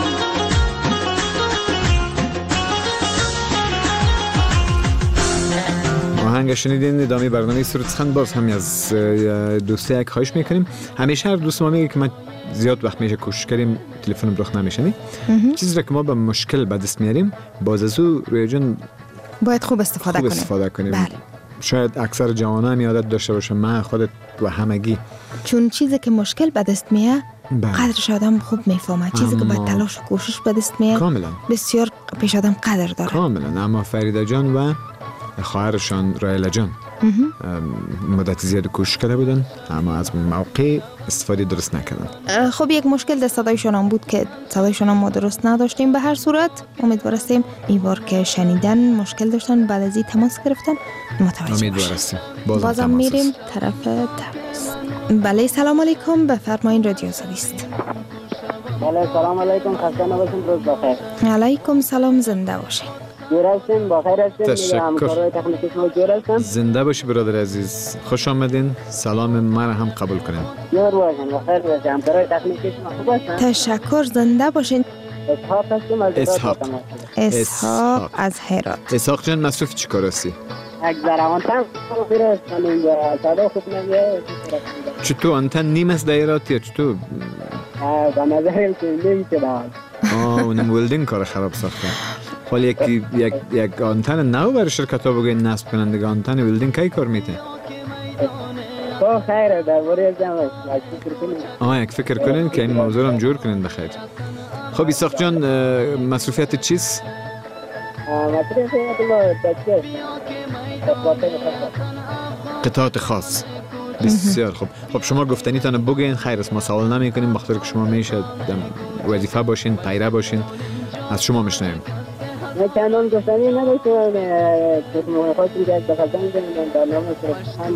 آهنگ شنیدین ادامه برنامه سرودسخن. باز هم از دوسته یک خواهش میکنیم. همیشه هر دوست ما میگه که ما زیاد وقت میشه کوشش کردیم تلفن بروخ نمیشنی. چیزی را که ما به مشکل به دست میاریم باز از او روی جون باید خوب استفاده کنیم. بله. شاید اکثر جوانان یادت داشته باشه، من خودت و همگی، چون چیزی که مشکل به دست میه قدرش آدم خوب میفهمه. چیزی که باید تلاش و کوشش به دست میه کاملا بسیار پیش آدم قدر داره. کاملا. اما فریده جان و خواهرشان رایله جان مدت زیاد کوشش کرده بودن اما از موقع استفاده درست نکردن. خب یک مشکل در صدایشان هم بود که صدایشان هم ما درست نداشتیم. به هر صورت امیدوار هستیم این بار که شنیدن مشکل داشتن بعد از این تماس گرفتن متوجه باشیم. بازم میریم طرف تماس. بله سلام علیکم، بفرمایید رادیو آزادی است. بله سلام علیکم، خسته نباشید، روز بخیر. علیکم سلام، زنده باشین. جور هستیم، بخیر هستیم. تشکر. تکنیکی شما جور هستم. زنده باشی برادر عزیز، خوش آمدین. سلام ما را هم قبول کنین. جور باشین، بخیر باشین. همکارای تکنیکی شما خوب هستن؟ تشکر، زنده باشین. اسحاق هستیم از اسحاق از هرات. اسحاق جان مصروف چی کار هستی؟ یک ذره خوبی هستن اینجا، صدا خوب نمیاد. چطور آنتن نیم است در هرات یا چطور؟ به نظرم که نیم شده. اونم ولدینگ کار خراب ساخته. ولی یک آنتن نو برای شرکت ها بگوین نصب کنن دیگه. آنتن ولدینگ کی کار میته؟ تو خیره درباره ازم فکر کنین. یک فکر کنین که این موضوع هم جور کنین بخیر. خب اسحاق جان مصروفیت چیست؟ مصروفیت ما تکیه قطعات خاص. بسیار خوب. خب شما گفتنیتان بگین، خیر است، ما سوال نمی کنیم بخاطر که شما میشه وظیفه باشین، پیره باشین، از شما میشنویم. نه چندان گفتنی نداشتم، تو خواستم که بخواستم کنم برنامه سرخان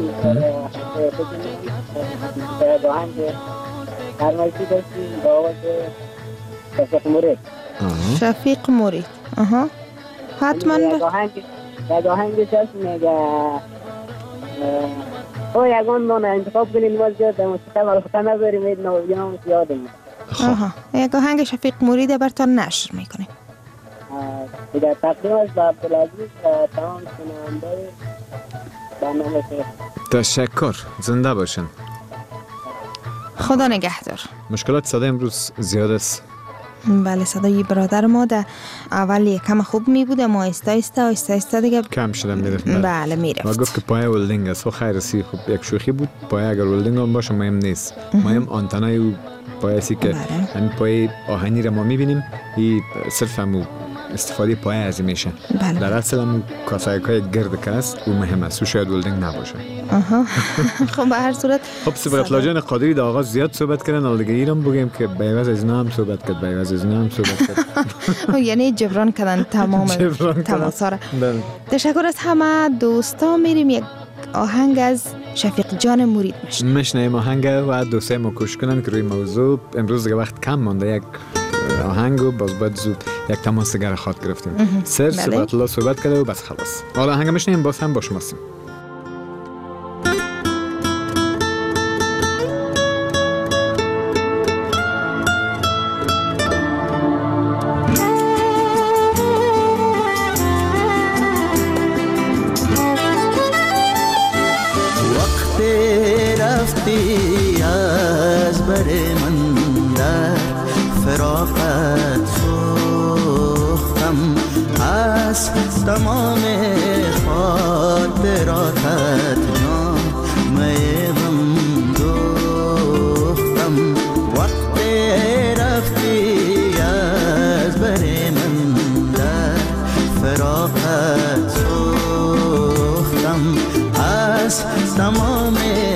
با هم فرمایشی داشتیم با آواز شفیق مرید. شفیق مرید. حتما یک آهنگش هست میگه او یگان ما انتخاب کنیم باز جا در موسیقی والخطا نذاریم اید نویان یادم. آها یک آهنگ شفیق موریده برتان نشر میکنیم. دیگر تقدیم از به عبدالعزیز و تمام شنونده برنامه شد. تشکر، زنده باشن. خدا نگهدار. مشکلات صدا امروز زیاد است. بله صدای برادر ما در اول یکم خوب می بوده ما آهسته دیگه کم شدم میرفت. بله میرفت. ما گفت که پایه ولدینگ است. خیر سی خوب یک شوخی بود. پایه اگر ولدینگ هم باشه مهم نیست. مهم آنتنای او پایه سی که همین پایه آهنی را ما میبینیم این صرف همو استفاده پایه از میشه. بله. در اصل هم کاسایکای گرد که است او مهم است. او شاید ولدینگ نباشه. خب به هر صورت خب صبغت جان قادری در آغاز زیاد صحبت کردن حالا دیگه ایران بگیم که بیواز از اینا هم صحبت کرد بیواز از اینا هم صحبت کرد. یعنی جبران کردن تمام تماسا را. تشکر از همه دوستا. میریم یک آهنگ از شفیق جان مرید میشنیم آهنگ و دوستای ما کوشش کنن که روی موضوع امروز دیگه وقت کم مونده یک آهنگو باز باید زود یک تماس دیگر خواد گرفتیم. سر صبغت الله صحبت کرده و بس خلاص. حالا آهنگ میشنیم باز هم با شما هستیم. رفتی از بر من در فراقت سوختم از تمام خاطراتت جامعیم دوختم وقتی رفتی از بر من در فراقت سوختم از تمام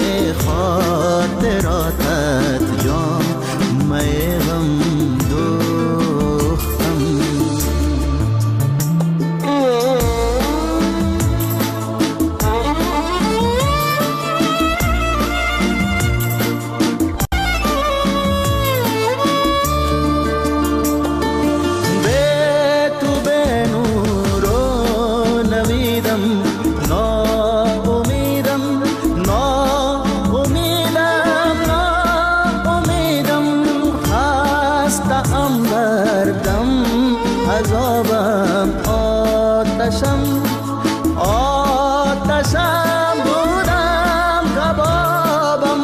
خاطراتت جامعه غم دوختم به تو به نور و نویدم عذابم آتشم بودم کبابم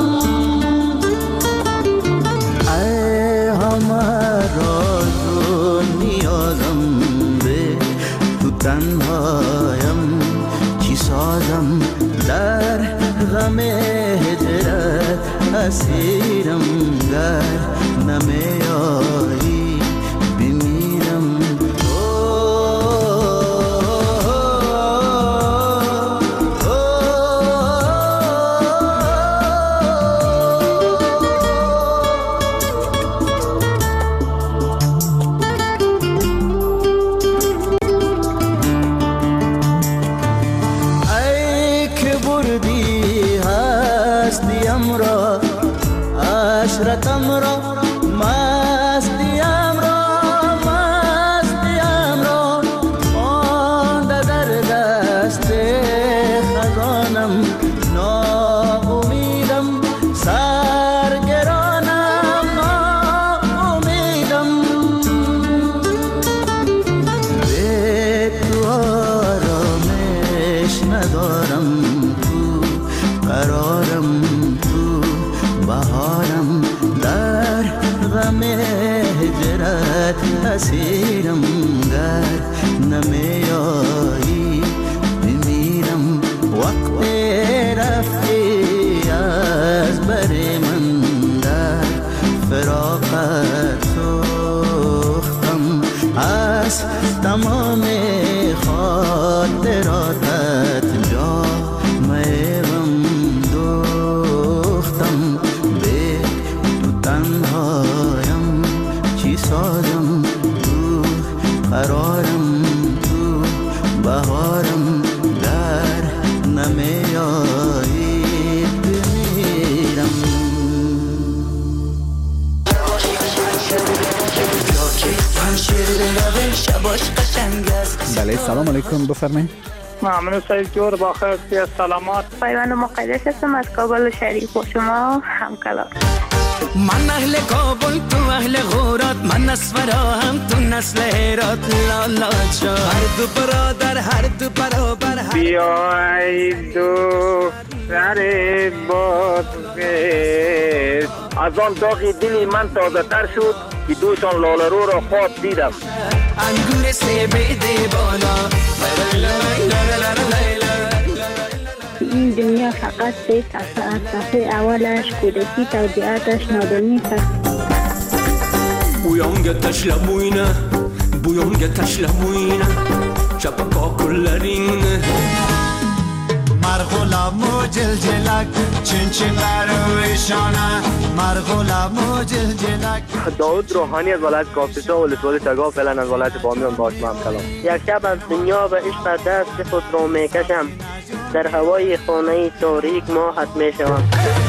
ای همه راز و نیازم به تو تنهایم چی سازم در غم هجرت اسیرم گر نمیایی بمیرم عشرتم را مستیم را مانده در دست خزانم ناامیدم سرگرانم ناامیدم به تو آرامش ندارم تو قرارم بهارم در غم هجرت اسیرم گر نمیایی بمیرم وقت رفتی از بر من در فراقت سوختم از تمام خاطراتت جامعه غم دوختم به تو تنهایم چی سازم تو قرارم تو بهارم در نمیایی بمیرم بله سلام علیکم بفرمایید. ممنون سعید جور، با خیر سلامات. پیوند مقدس هستم از کابل شریف و شما همکلام. من اهل کابل تو اهل غورات، من نسورا هم تو نسل هرات. لالا جان هر دو برادر هر دو برابر. بیای دو سر بازگشت، از آن داغی دلی من تازه تر شد که دوشان لاله رو را خواب دیدم. انگور سبیده بالا. این دنیا فقط سه صفحه از صفحه اولش کودکی توضیحاتش نادانی است. Buyonga tashlamoyna, buyonga tashlamoyna, chapaka kullaringni. Marg'ulamo jiljelak, chin baroishona, marg'ulamo jiljelak. داود روحانی از ولایت کاپیسا و ولسوالی تگاه، فعلا از ولایت بامیان باشم. همکلام. یک شب از دنیا به عشق دست خود را میکشم، در هوای خانه تاریک ماهت میشوم.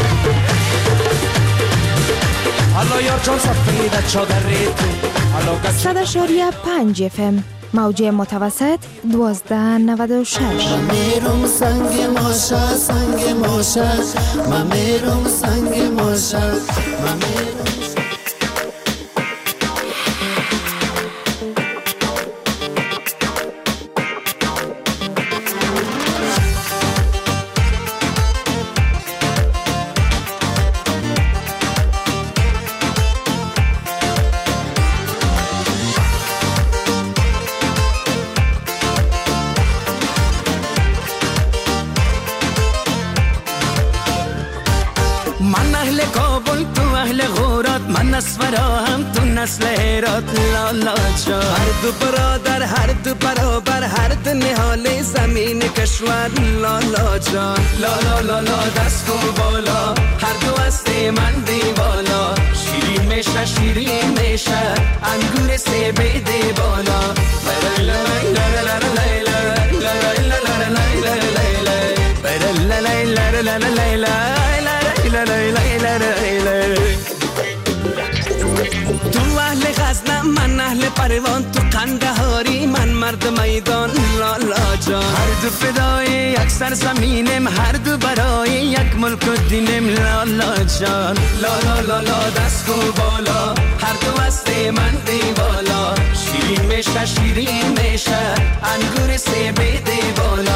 صداشوریه 5 FM موجه متوسط 1296. میرم سنگ ماشه سنگ ماشه، من میرم سنگ ماشه، من میرم. نسورا هم تو نسل هرات. لالا جان هر دو برادر هر دو برابر، هر دو نهال زمین کشور. لالا جان لالا لالا دست و بالا، هر دو است من دیوالا. شیرین میشه شیرین میشه، انگور سبیده بالا. تو اهل غزنم من اهل پروان، تو قندهاری من مرد میدان. لالا جان هر دو فدای یک سرزمینم، هر دو برای یک ملک و دینم. لالا جان لالا لالا دست و بالا، هر دو است من دیوالا. شیرین میشه شیرین میشه، انگور سبیده بالا.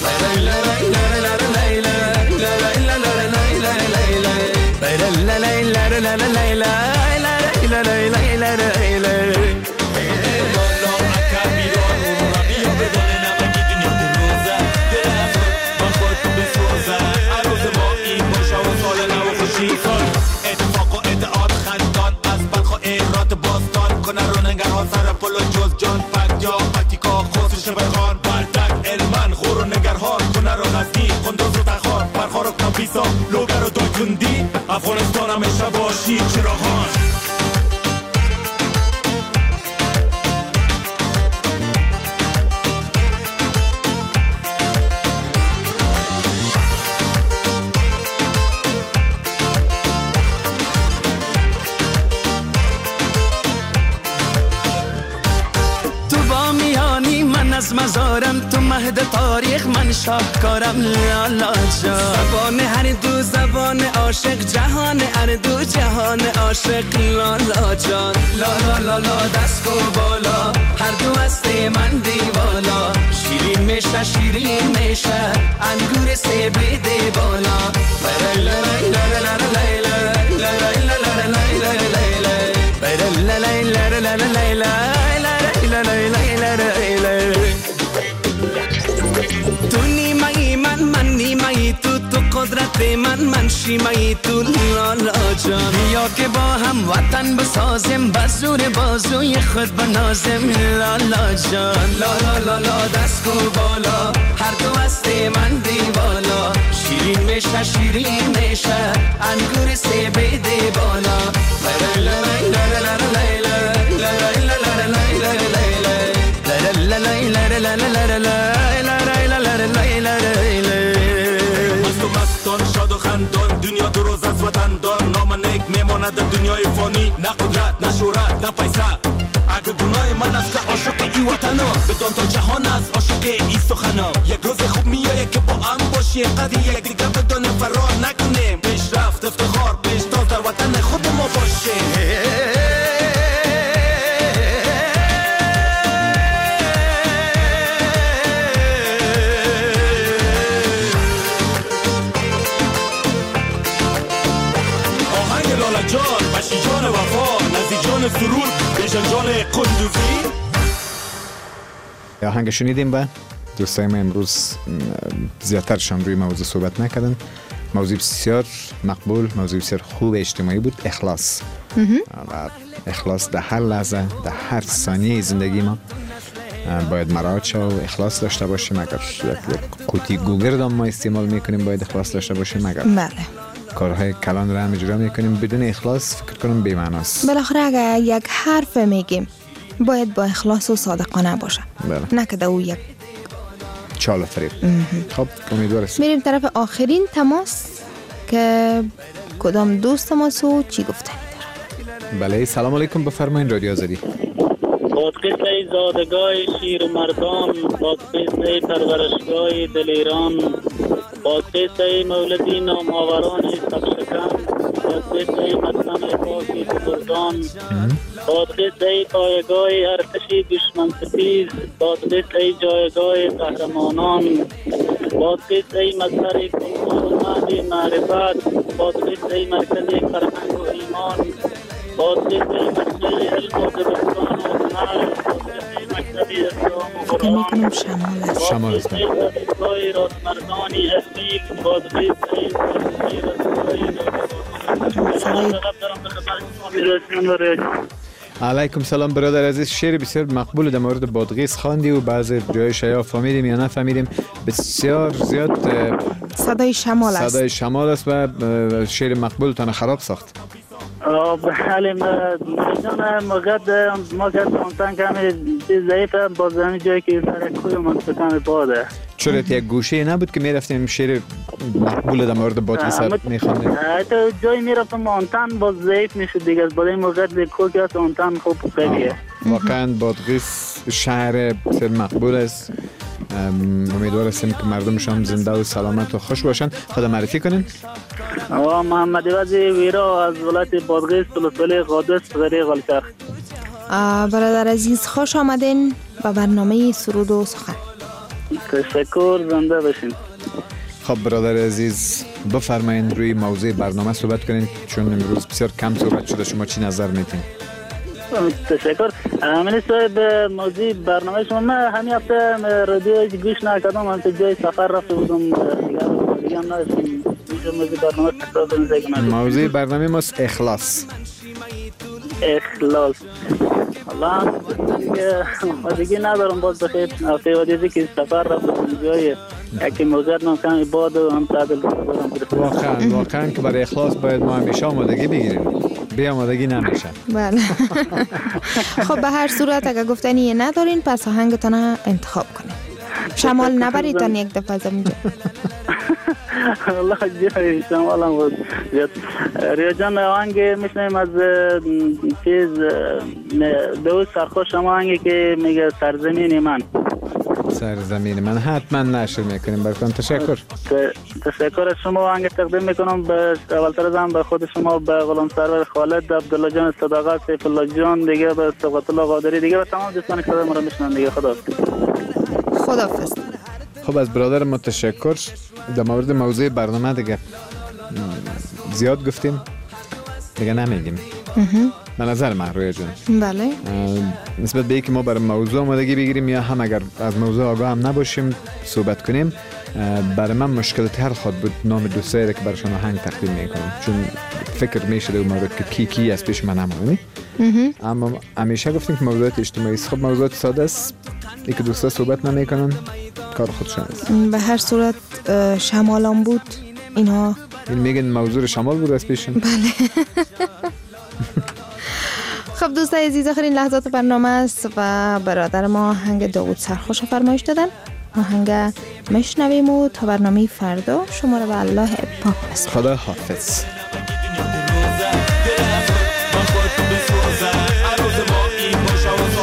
اتفاق و ادعاد خندان از بلخ و ایرات باستان، کنه رو نگرها سر پل و جز جان فک یا پتیکا خوص شبخان بردک علمان غور و نگرهار، کنه رو غزنی خندوز و تخار پرخار و کمپیسا لوگر و دایکندی. افغانستان همیشه باشی چراغان. از مزارم تو مهد تاریخ من شاهکارم. لالا جان زبان هر دو زبان عاشق، جهان هر دو جهان عاشق. لالا جان لالا لالا دست و بالا، هر دو است من دیوالا. شیرین میشه شیرین میشه، انگور سبیده بالا. تو نیمه‌ای من نیمه‌ای تو قدرت من شیمه‌ای تو. لالا جان بیا که با هم وطن بسازیم، بزور بازوی خود بنازیم. لالا جان لالا لالا دست و بالا، هر دو است من دیوالا. شیرین میشه شیرین میشه، انگور سبیده بالا. مستان شاد و خندان، دنیا دو روز از وطن دار. نام نیک میماند دنیای فانی، نه قدرت نه شهرت نه پیسه، نگو گناه من است که عاشق ای وطنا بدان تا جهان از عاشق ای سخنا یک روز خوب میایه که با هم باشیم قدی یک دیگه بدانیم فرار نکنیم پیشرفت افتخار پیش تاز در وطن خود ما باشیم جان بشی جان وفا نزی جان سرور بیشن جان قندوزی. آهنگ شنیدیم با دوستای ما امروز زیادترشان روی موضوع صحبت نکردن. موضوع بسیار مقبول، موضوع بسیار خوب اجتماعی بود، اخلاص. و اخلاص در هر لحظه در هر ثانیه زندگی ما باید مراعات شه و اخلاص داشته باشیم. اگر یک قوطی گوگرد ما استعمال میکنیم باید اخلاص داشته باشیم. اگر بله کارهای کلان را هم اجرا میکنیم بدون اخلاص فکر کنم بی‌معناست. بالاخره اگر یک حرف میگیم باید با اخلاص و صادقانه باشه. بله. نه که او یک چال و فریب. خب امیدوارم میریم طرف آخرین تماس که کدام دوست تماس و چی گفتنی داره. بله سلام علیکم بفرمایید رادیو آزادی. بادقصه زادگاه شیر مردان، بادقصه پرورشگاه دلیران، بادقصه مولدی نامآوران سبشکن، بادقصه مطمئن پاکی بزرگان، بادقصه پایگاه ارتش دشمن ستیز، بادقصه جایگاه قهرمانان، بادقصه مظهر کنکور و مهد معرفت، بادقصه مرکز فرهنگ و ایمان، بادقصه مجمع علم و دبستان و هنر، بادقصه مکتب اسلام و قرآن، شمال است. بادقصه رادمردانی اصیل، بادقصه علیکم سلام برادر عزیز. شعر بسیار مقبول در مورد بادغیس خواندی و بعضی جایش یا فهمیدیم یا نفهمیدیم. بسیار زیاد صدای شمال است. صدای شمال است و شعر مقبول تان خراب ساخت. بله ما که سانتن کمی ضعیفه باز همین جایی که سر کوی منطقه باده. چرا یک گوشه نبود که میرفتیم شعر مقبول در مورد بادغیس میخواندیم؟ حتی جایی میرفتم آنتن باز ضعیف میشه دیگه. از بالای موقع کوی که آنتن خوب خیلیه. واقعا بادغیس شهر بسیار مقبول است. امیدوار هستیم که مردمش هم زنده و سلامت و خوش باشن. خدا معرفی کنین. محمد عوض ویرا از ولایت بادغیس ولسوالی قادس غریق الشرق. برادر عزیز خوش آمدین به برنامه سرود و سخن. تشکر، زنده باشین. خب برادر عزیز بفرمایید روی موضوع برنامه صحبت کنین چون امروز بسیار کم صحبت شده. شما چی نظر میتین؟ تشکر. من صاحب موضوع برنامه شما من همین هفته رادیو گوش نکردم. من تو جای سفر رفته بودم دیگه هم نداشتم. موضوع برنامه ماست اخلاص. اخلاص. حالا دیگه ندارم باز بخیر. هفته بعدی که سفر رفتم جای یکی موزد من کمی باد و هم تعدل بودم. واقعا که برای اخلاص باید ما همیشه آمادگی بگیریم. بی آمادگی نمیشه. بله. خب به هر صورت اگر گفتنی ندارین پس آهنگتان انتخاب کنید. شمال نبریدن یک دفعه زمین. الله جای شمال هم بود. ریا جان آهنگ میشنیم از چیز دوست سرخوش آهنگی که میگه سرزمین من. سرزمین من حتما نشر میکنیم. براتون تشکر. تشکر از شما. آهنگ تقدیم میکنم به اولتر از همه به خود شما، به غلام سرور خالد، عبدالله جان صداقت، سیف الله جان دیگه، به صداقت الله قادری دیگه و تمام دوستان که ما رو میشنن دیگه. خداحافظ. خب از برادر ما تشکر. در مورد موضوع برنامه دیگه زیاد گفتیم دیگه نمیگیم. به نظر من رویا جان. بله. نسبت به اینکه ما برای موضوع آمادگی بگیریم یا هم اگر از موضوع آگاه هم نباشیم صحبت کنیم، برای من مشکلات هر خود بود نام دوستایی که براشون آهنگ تقدیم میکنم چون فکر میشه در مورد که کی از پیش من نمونی. اما همیشه گفتیم که موضوعات اجتماعی است. خب موضوعات ساده است ای که دوستا صحبت نمیکنن کار خودشون است. به هر صورت شمالان بود اینها. این میگن موضوع شمال بود از پیشون. بله. خب دوستای عزیز آخرین لحظات برنامه است و برادر ما آهنگ داوود سرخوش فرمایش دادن. آهنگ میشنویم و تا برنامه فردا شما رو به الله پاک بسپارم. خدا حافظ. با خود بسوزه عروض ما این باشه و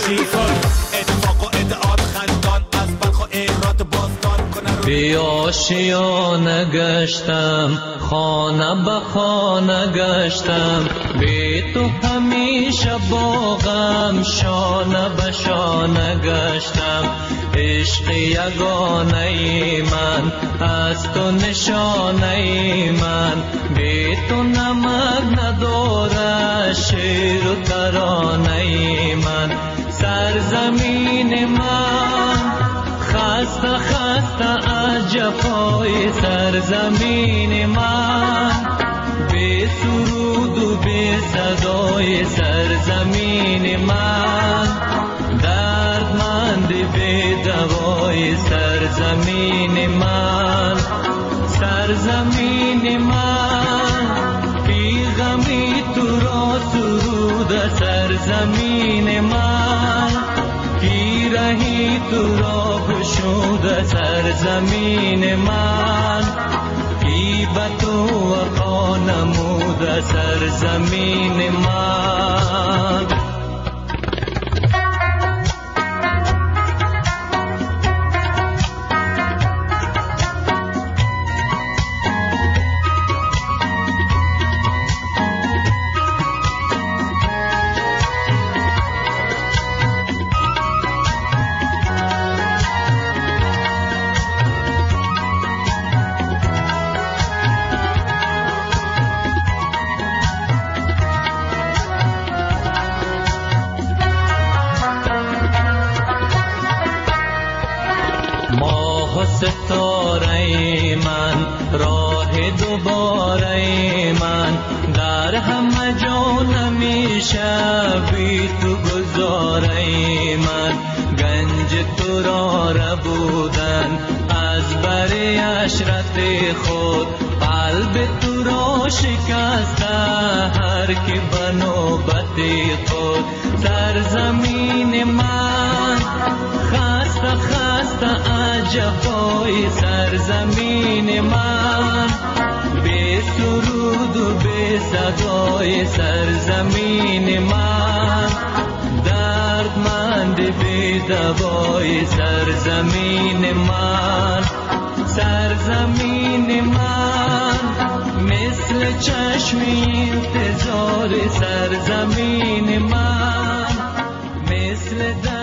چیزان اتفاق و ادعاد خندان از بلخ و ایرات باستان کنن بی آشیانه گشتم خانه به خانه گشتم بی تو همیشه باغم شانه به شانه گشتم عشق یگانه من از تو نشانه من بی تو نمک نداره شعر و ترانه من سرزمین من خسته خسته عجبای سرزمین من بی سرود و بی صدای سرزمین من دردمند بی دوای سرزمین من سرزمین من بی غمی تو را سرود سرزمین من رهی تو را گشود سرزمین من کی به تو وفا نمود سرزمین من ستاره من راه دوباره من در همه جا نمیشه بی تو گذاره من گنج تو را ربودن از بر عشرت خود قلب تو را شکسته هر کی به نوبت خود سرزمین من خسته خسته عجبای سرزمین من بی سرود و بی صدای سرزمین من دردمند بی دوای سرزمین من سرزمین من مثل چشم انتظار سرزمین من مثل